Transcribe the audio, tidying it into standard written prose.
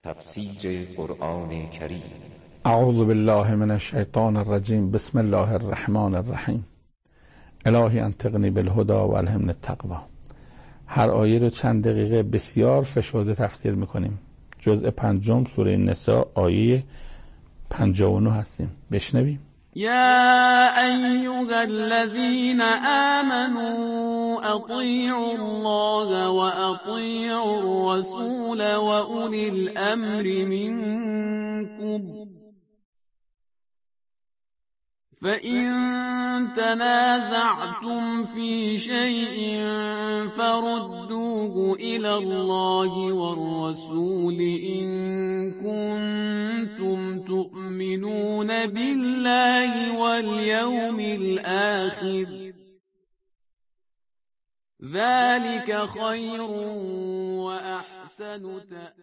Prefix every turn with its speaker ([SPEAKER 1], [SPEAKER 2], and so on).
[SPEAKER 1] تفسیر قرآن کریم.
[SPEAKER 2] اعوذ بالله من الشیطان الرجیم. بسم الله الرحمن الرحیم. الهی انطقنی بالهدی و الهمنی التقوی. هر آیه رو چند دقیقه بسیار فشرده تفسیر میکنیم. جزء 5 سوره نساء آیه 59 هستیم. بشنویم.
[SPEAKER 3] يا أيها الذين آمنوا أطيعوا الله وأطيعوا الرسول وأولي الأمر منكم فإن تنازعتم في شيء فردوه إلى الله والرسول إن كنتم تؤمنون بالله واليوم الآخر ذلك خير وأحسن تأويلا.